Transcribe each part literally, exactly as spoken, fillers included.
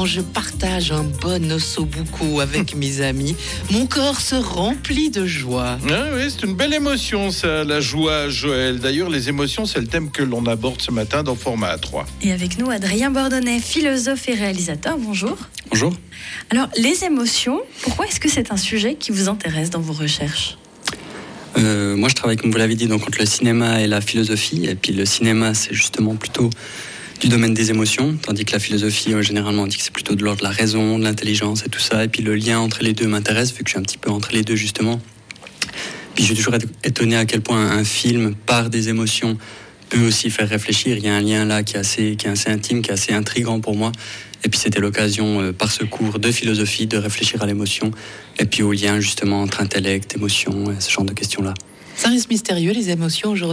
quand je partage un bon ossobuco avec mes amis, mon corps se remplit de joie. Ah oui, c'est une belle émotion, ça, la joie, Joël. D'ailleurs, les émotions, c'est le thème que l'on aborde ce matin dans Format A trois. Et avec nous, Adrien Bordonnet, philosophe et réalisateur. Bonjour. Bonjour. Alors, les émotions, pourquoi est-ce que c'est un sujet qui vous intéresse dans vos recherches ? Euh, moi, je travaille, comme vous l'avez dit, donc, entre le cinéma et la philosophie. Et puis, le cinéma, c'est justement plutôt du domaine des émotions, tandis que la philosophie, euh, généralement, on dit que c'est plutôt de l'ordre de la raison, de l'intelligence et tout ça. Et puis, le lien entre les deux m'intéresse, vu que je suis un petit peu entre les deux, justement. Puis, je suis toujours étonné à quel point un film, par des émotions, peut aussi faire réfléchir. Il y a un lien là qui est assez, qui est assez intime, qui est assez intriguant pour moi. Et puis c'était l'occasion, euh, par ce cours de philosophie, de réfléchir à l'émotion, et puis au lien justement entre intellect, émotion, et ce genre de questions-là. Ça reste mystérieux, les émotions, aujourd'hui ?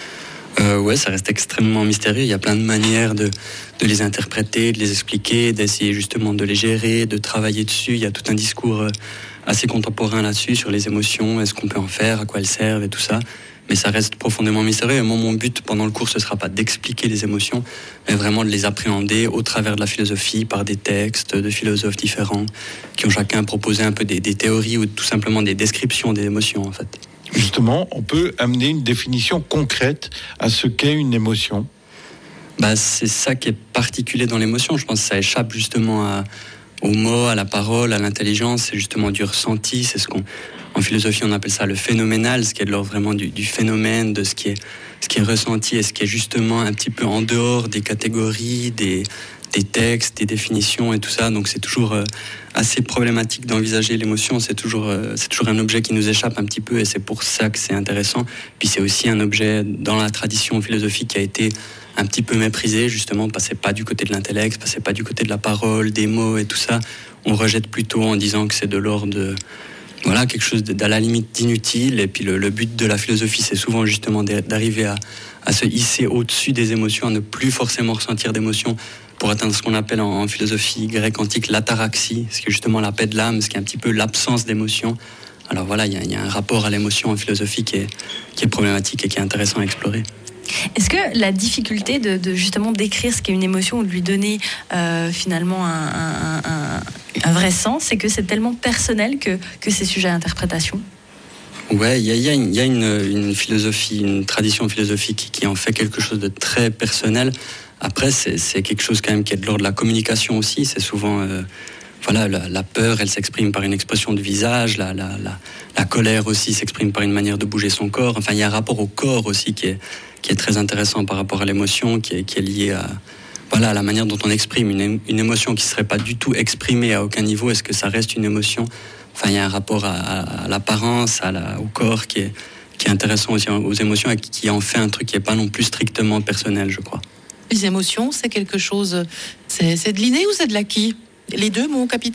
euh, Ouais, ça reste extrêmement mystérieux. Il y a plein de manières de, de les interpréter, de les expliquer, d'essayer justement de les gérer, de travailler dessus. Il y a tout un discours euh, assez contemporain là-dessus, sur les émotions, est-ce qu'on peut en faire, à quoi elles servent et tout ça. Mais ça reste profondément mystérieux. Et moi, mon but pendant le cours, ce ne sera pas d'expliquer les émotions, mais vraiment de les appréhender au travers de la philosophie, par des textes de philosophes différents, qui ont chacun proposé un peu des, des théories ou tout simplement des descriptions des émotions, en fait. Justement, on peut amener une définition concrète à ce qu'est une émotion. Bah, c'est ça qui est particulier dans l'émotion. Je pense que ça échappe justement à, aux mots, à la parole, à l'intelligence. C'est justement du ressenti. C'est ce qu'on... En philosophie, on appelle ça le phénoménal, ce qui est de l'ordre vraiment du, du phénomène, de ce qui est, ce qui est ressenti et ce qui est justement un petit peu en dehors des catégories, des, des textes, des définitions et tout ça. Donc c'est toujours euh, assez problématique d'envisager l'émotion. C'est toujours, euh, c'est toujours un objet qui nous échappe un petit peu et c'est pour ça que c'est intéressant. Puis c'est aussi un objet dans la tradition philosophique qui a été un petit peu méprisé, justement, parce que c'est pas du côté de l'intellect, parce que c'est pas du côté de la parole, des mots et tout ça. On rejette plutôt en disant que c'est de l'ordre de... Voilà, quelque chose d'à la limite d'inutile. Et puis le, le but de la philosophie, c'est souvent justement d'arriver à, à se hisser au-dessus des émotions, à ne plus forcément ressentir d'émotions pour atteindre ce qu'on appelle en, en philosophie grecque antique l'ataraxie, ce qui est justement la paix de l'âme, ce qui est un petit peu l'absence d'émotion. Alors voilà, il y, y a un rapport à l'émotion en philosophie qui est, qui est problématique et qui est intéressant à explorer. Est-ce que la difficulté de, de justement décrire ce qu'est une émotion ou de lui donner euh, finalement un, un, un, un vrai sens, c'est que c'est tellement personnel que, que c'est sujet à interprétation ? Ouais, il y a, y a, une, y a une, une philosophie, une tradition philosophique qui en fait quelque chose de très personnel. Après, c'est, c'est quelque chose quand même qui est de l'ordre de la communication aussi. C'est souvent... Euh, Voilà, la, la peur, elle s'exprime par une expression de visage, la, la, la, la colère aussi s'exprime par une manière de bouger son corps. Enfin, il y a un rapport au corps aussi qui est, qui est très intéressant par rapport à l'émotion, qui est, qui est lié à, voilà, à la manière dont on exprime une, une émotion qui ne serait pas du tout exprimée à aucun niveau. Est-ce que ça reste une émotion ? Enfin, il y a un rapport à, à, à l'apparence, à la, au corps qui est, qui est intéressant aussi aux émotions et qui, qui en fait un truc qui n'est pas non plus strictement personnel, je crois. Les émotions, c'est quelque chose... C'est, c'est de l'inné ou c'est de l'acquis ? Les deux, mon capitaine ?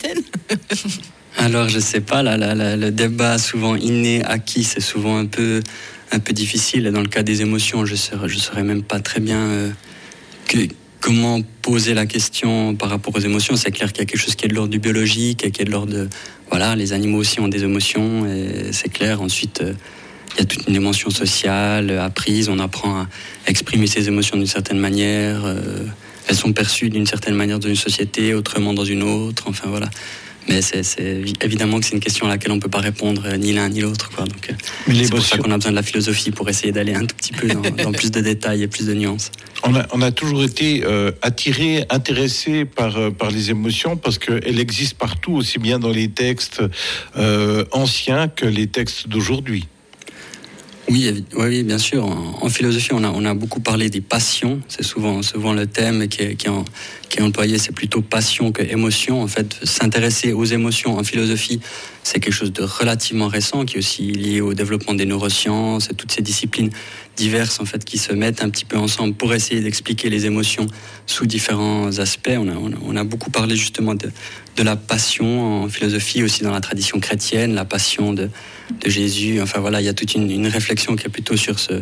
Alors, je sais pas, là, là, là, le débat souvent inné, acquis, c'est souvent un peu, un peu difficile. Et dans le cas des émotions, je ne je saurais même pas très bien euh, que, comment poser la question par rapport aux émotions. C'est clair qu'il y a quelque chose qui est de l'ordre du biologique et qui est de l'ordre de... Voilà, les animaux aussi ont des émotions, et c'est clair. Ensuite, euh, il y a toute une dimension sociale, apprise. On apprend à exprimer ses émotions d'une certaine manière... Euh, Elles sont perçues d'une certaine manière dans une société, autrement dans une autre, enfin voilà. Mais c'est, c'est évidemment que c'est une question à laquelle on ne peut pas répondre ni l'un ni l'autre, quoi. Donc, c'est pour ça qu'on a besoin de la philosophie, pour essayer d'aller un tout petit peu dans, dans plus de détails et plus de nuances. On a, on a toujours été euh, attiré, intéressé par, euh, par les émotions parce qu'elles existent partout, aussi bien dans les textes euh, anciens que les textes d'aujourd'hui. Oui, oui, bien sûr. En, en philosophie, on a, on a beaucoup parlé des passions. C'est souvent, souvent le thème qui est, qui, est en, qui est employé. C'est plutôt passion que émotion. En fait, s'intéresser aux émotions en philosophie, c'est quelque chose de relativement récent, qui est aussi lié au développement des neurosciences et toutes ces disciplines diverses en fait qui se mettent un petit peu ensemble pour essayer d'expliquer les émotions sous différents aspects. On a, on a, on a beaucoup parlé justement de, de la passion en philosophie, aussi dans la tradition chrétienne, la passion de, de Jésus. Enfin voilà, il y a toute une, une réflexion qui est plutôt sur ce,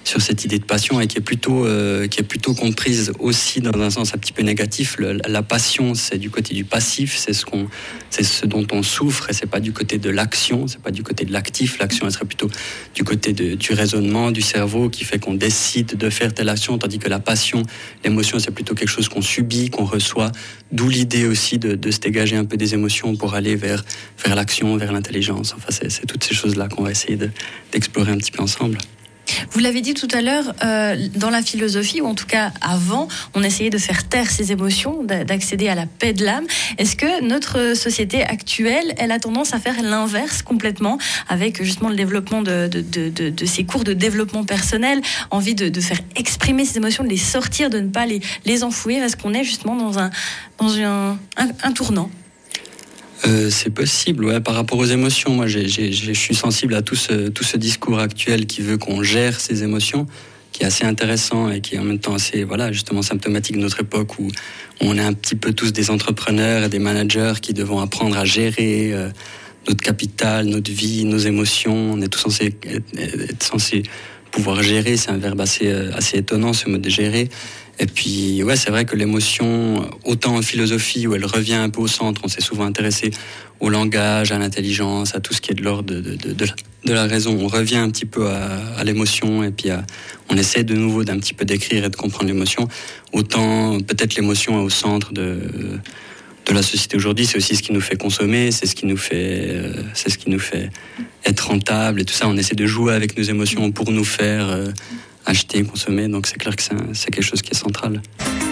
sur cette idée de passion et qui est plutôt, euh, qui est plutôt comprise aussi dans un sens un petit peu négatif. Le, la passion, c'est du côté du passif, c'est ce qu'on, c'est ce dont on souffre et c'est pas du côté de l'action, c'est pas du côté de l'actif. L'action, elle serait plutôt du côté de, du raisonnement, du cerveau qui fait qu'on décide de faire telle action, tandis que la passion, l'émotion, c'est plutôt quelque chose qu'on subit, qu'on reçoit. D'où l'idée aussi de, de se dégager un peu des émotions pour aller vers, vers l'action, vers l'intelligence. Enfin, c'est, c'est toutes ces choses-là qu'on va essayer de, d'explorer un petit peu ensemble. Vous l'avez dit tout à l'heure, euh, dans la philosophie, ou en tout cas avant, on essayait de faire taire ses émotions, d'accéder à la paix de l'âme. Est-ce que notre société actuelle, elle a tendance à faire l'inverse complètement, avec justement le développement de, de, de, de, de ces cours de développement personnel, envie de, de faire exprimer ces émotions, de les sortir, de ne pas les, les enfouir? Est-ce qu'on est justement dans un, dans un, un, un tournant? Euh, c'est possible, ouais. Par rapport aux émotions, moi, j'ai, j'ai, je suis sensible à tout ce, tout ce discours actuel qui veut qu'on gère ses émotions, qui est assez intéressant et qui est en même temps assez, voilà, justement symptomatique de notre époque où on est un petit peu tous des entrepreneurs et des managers qui devons apprendre à gérer euh, notre capital, notre vie, nos émotions. On est tous censés être, être censés pouvoir gérer. C'est un verbe assez, assez étonnant, ce mot de gérer. Et puis, ouais, c'est vrai que l'émotion, autant en philosophie où elle revient un peu au centre, on s'est souvent intéressé au langage, à l'intelligence, à tout ce qui est de l'ordre de, de, de, de, la, de la raison. On revient un petit peu à, à l'émotion et puis à, on essaie de nouveau d'un petit peu décrire et de comprendre l'émotion. Autant, peut-être l'émotion est au centre de, de la société aujourd'hui, c'est aussi ce qui nous fait consommer, c'est ce qui nous fait, euh, c'est ce qui nous fait être rentable et tout ça. On essaie de jouer avec nos émotions pour nous faire... Euh, acheter, consommer, donc c'est clair que c'est, un, c'est quelque chose qui est central.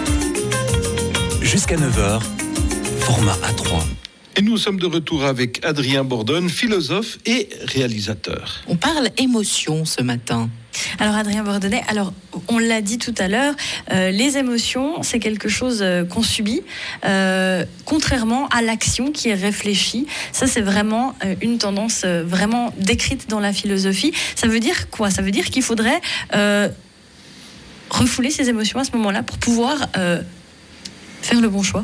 Jusqu'à neuf heures, format A trois. Et nous sommes de retour avec Adrien Bordone, philosophe et réalisateur. On parle émotion ce matin. Alors Adrien Bordonnet, alors on l'a dit tout à l'heure, euh, les émotions, c'est quelque chose euh, qu'on subit, euh, contrairement à l'action qui est réfléchie. Ça, c'est vraiment euh, une tendance euh, vraiment décrite dans la philosophie. Ça veut dire quoi? Ça veut dire qu'il faudrait euh, refouler ses émotions à ce moment-là pour pouvoir euh, faire le bon choix.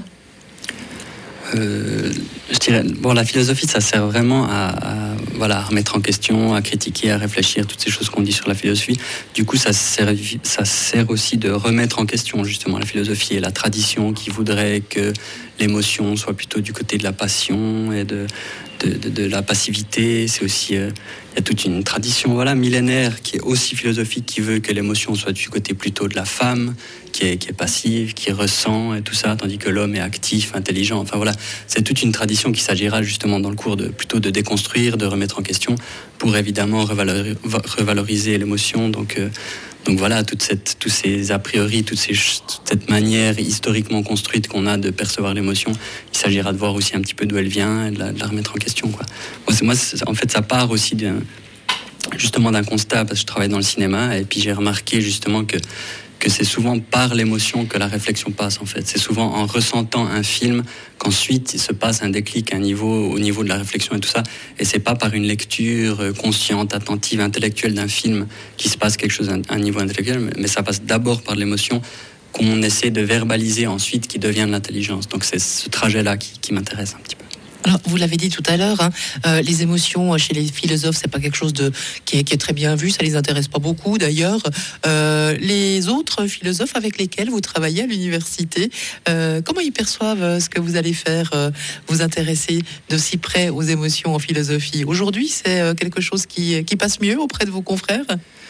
Euh, je dirais, bon, la philosophie, ça sert vraiment à, à, voilà, à remettre en question, à critiquer, à réfléchir, toutes ces choses qu'on dit sur la philosophie. Du coup, ça sert, ça sert aussi de remettre en question justement la philosophie et la tradition qui voudrait que l'émotion soit plutôt du côté de la passion et de, de, de, de la passivité. C'est aussi, euh, il y a toute une tradition, voilà, millénaire qui est aussi philosophique, qui veut que l'émotion soit du côté plutôt de la femme, qui est, qui est passive, qui ressent et tout ça, tandis que l'homme est actif, intelligent. Enfin voilà, c'est toute une tradition qu'il s'agira justement dans le cours de plutôt de déconstruire, de remettre en question, pour évidemment revaloriser, revaloriser l'émotion. Donc, euh, donc voilà, toute cette, tous ces a priori, toute, ces, toute cette manière historiquement construite qu'on a de percevoir l'émotion, il s'agira de voir aussi un petit peu d'où elle vient et de la, de la remettre en question, quoi. Moi, c'est, moi c'est, en fait, ça part aussi d'un, justement d'un constat, parce que je travaille dans le cinéma, et puis j'ai remarqué justement que que c'est souvent par l'émotion que la réflexion passe, en fait. C'est souvent en ressentant un film qu'ensuite il se passe un déclic, un niveau, au niveau de la réflexion et tout ça. Et c'est pas par une lecture consciente, attentive, intellectuelle d'un film qui se passe quelque chose à un niveau intellectuel, mais ça passe d'abord par l'émotion qu'on essaie de verbaliser ensuite, qui devient de l'intelligence. Donc c'est ce trajet-là qui, qui m'intéresse un petit peu. Alors, vous l'avez dit tout à l'heure, hein, euh, les émotions chez les philosophes, c'est pas quelque chose de qui est, qui est très bien vu, ça les intéresse pas beaucoup d'ailleurs. Euh, les autres philosophes avec lesquels vous travaillez à l'université, euh, comment ils perçoivent ce que vous allez faire, euh, vous intéresser de si près aux émotions en philosophie? Aujourd'hui, c'est quelque chose qui, qui passe mieux auprès de vos confrères?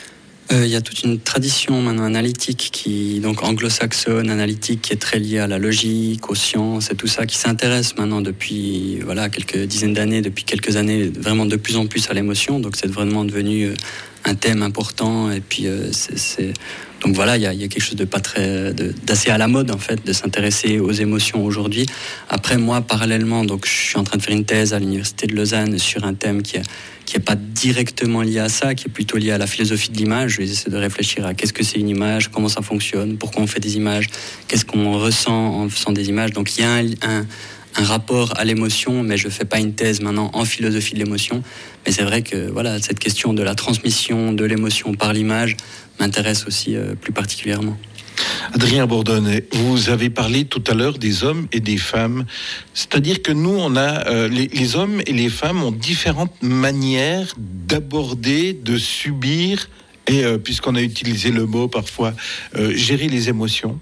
Il euh, y a toute une tradition maintenant analytique, qui, donc anglo-saxonne, analytique, qui est très liée à la logique, aux sciences et tout ça, qui s'intéresse maintenant depuis voilà, quelques dizaines d'années, depuis quelques années, vraiment de plus en plus à l'émotion. Donc c'est vraiment devenu un thème important. Et puis euh, c'est, c'est... donc voilà, il y, y a quelque chose de pas très, de, d'assez à la mode en fait, de s'intéresser aux émotions aujourd'hui. Après moi, parallèlement, donc je suis en train de faire une thèse à l'université de Lausanne sur un thème qui est qui n'est pas directement lié à ça, qui est plutôt lié à la philosophie de l'image. Je vais essayer de réfléchir à qu'est-ce que c'est une image, comment ça fonctionne, pourquoi on fait des images, qu'est-ce qu'on ressent en faisant des images. Donc il y a un, un, un rapport à l'émotion, mais je ne fais pas une thèse maintenant en philosophie de l'émotion. Mais c'est vrai que voilà, cette question de la transmission de l'émotion par l'image m'intéresse aussi euh, plus particulièrement. Adrien Bordone, vous avez parlé tout à l'heure des hommes et des femmes. C'est-à-dire que nous, on a euh, les, les hommes et les femmes ont différentes manières d'aborder, de subir Et euh, puisqu'on a utilisé le mot parfois, euh, gérer les émotions.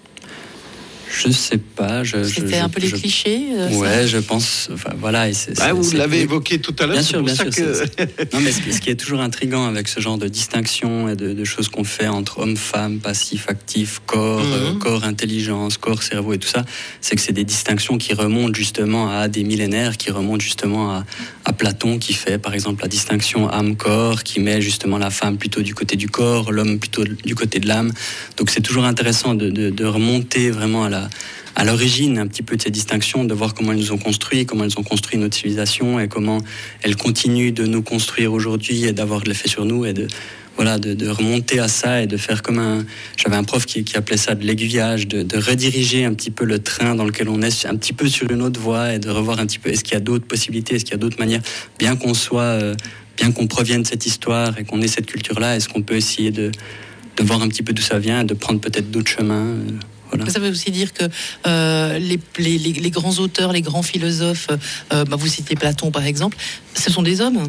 Je sais pas. Je, C'était je, un peu je, les clichés. Euh, ouais, ça. je pense. Enfin, voilà. Et c'est, ah, c'est, vous c'est, l'avez c'est, évoqué tout à l'heure. Bien c'est sûr, pour bien ça sûr. Que... C'est, c'est... Non, mais ce qui, ce qui est toujours intriguant avec ce genre de distinction et de, de choses qu'on fait entre homme-femme, passif, actif, corps, mm-hmm. euh, corps, intelligence, corps, cerveau et tout ça, c'est que c'est des distinctions qui remontent justement à des millénaires, qui remontent justement à, à Platon, qui fait par exemple la distinction âme-corps, qui met justement la femme plutôt du côté du corps, l'homme plutôt du côté de l'âme. Donc c'est toujours intéressant de, de, de remonter vraiment à la à l'origine un petit peu de ces distinctions, de voir comment elles nous ont construit, comment elles ont construit notre civilisation et comment elles continuent de nous construire aujourd'hui et d'avoir de l'effet sur nous et de voilà de, de remonter à ça et de faire comme un j'avais un prof qui, qui appelait ça de l'aiguillage, de, de rediriger un petit peu le train dans lequel on est un petit peu sur une autre voie et de revoir un petit peu est-ce qu'il y a d'autres possibilités, est-ce qu'il y a d'autres manières, bien qu'on soit euh, bien qu'on provienne de cette histoire et qu'on ait cette culture-là, est-ce qu'on peut essayer de de voir un petit peu d'où ça vient et de prendre peut-être d'autres chemins. euh, Voilà. Ça veut aussi dire que euh, les, les, les, les grands auteurs, les grands philosophes, euh, bah vous citez Platon par exemple, ce sont des hommes.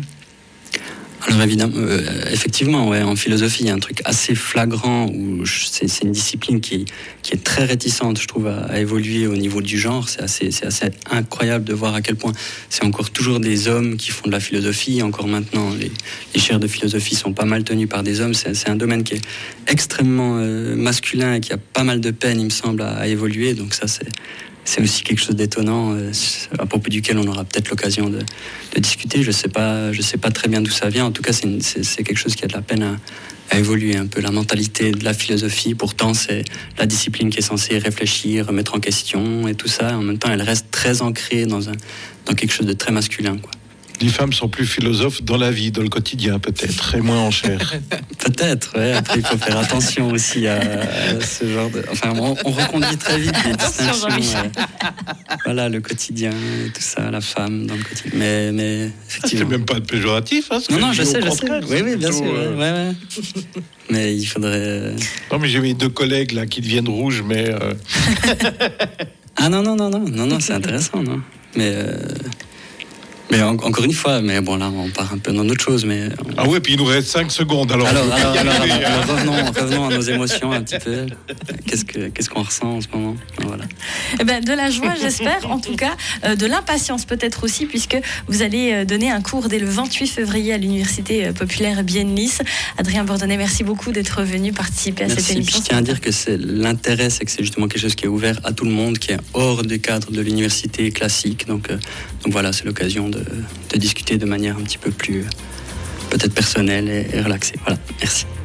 Alors évidemment, euh, effectivement, ouais, en philosophie, il y a un truc assez flagrant où je, c'est, c'est une discipline qui, qui est très réticente, je trouve, à, à évoluer au niveau du genre. C'est assez, c'est assez incroyable de voir à quel point c'est encore toujours des hommes qui font de la philosophie. Encore maintenant, les, les chaires de philosophie sont pas mal tenues par des hommes. C'est, c'est un domaine qui est extrêmement euh, masculin et qui a pas mal de peine, il me semble, à, à évoluer. Donc ça, c'est C'est aussi quelque chose d'étonnant euh, à propos duquel on aura peut-être l'occasion de, de discuter. Je sais pas, je sais pas très bien d'où ça vient. En tout cas, c'est, une, c'est, c'est quelque chose qui a de la peine à, à évoluer un peu. La mentalité de la philosophie, pourtant, c'est la discipline qui est censée réfléchir, remettre en question et tout ça. En même temps, elle reste très ancrée dans, un, dans quelque chose de très masculin, quoi. Les femmes sont plus philosophes dans la vie, dans le quotidien peut-être, et moins en chair. Peut-être, ouais. Après, il faut faire attention aussi à, à ce genre de... Enfin, on, on reconduit très vite les distinctions. Ouais. Voilà, le quotidien, tout ça, la femme dans le quotidien. Mais, mais effectivement... C'est même pas de péjoratif, hein. Non, non, je sais, je sais. Oui, oui, bien sûr. Euh... Ouais, ouais. Mais il faudrait... Non, mais j'ai mes deux collègues, là, qui deviennent rouges, mais... Euh... ah non, non, non, non, non, non, c'est intéressant, non. Mais... Euh... Mais en, encore une fois, mais bon là on part un peu dans autre chose. Mais on... Ah oui, puis il nous reste cinq secondes. Alors, alors, alors, alors, alors, alors revenons, revenons à nos émotions un petit peu. Qu'est-ce, que, qu'est-ce qu'on ressent en ce moment? Voilà. Eh ben, de la joie, j'espère, en tout cas, euh, de l'impatience peut-être aussi, puisque vous allez donner un cours dès le vingt-huit février à l'Université populaire Bienne-Lys. Adrien Bordonnet, merci beaucoup d'être venu participer à merci, cette émission. Je tiens à dire que c'est, l'intérêt, c'est que c'est justement quelque chose qui est ouvert à tout le monde, qui est hors des cadres de l'université classique. Donc, euh, donc voilà, c'est l'occasion de De, de discuter de manière un petit peu plus peut-être personnelle et, et relaxée. Voilà, merci.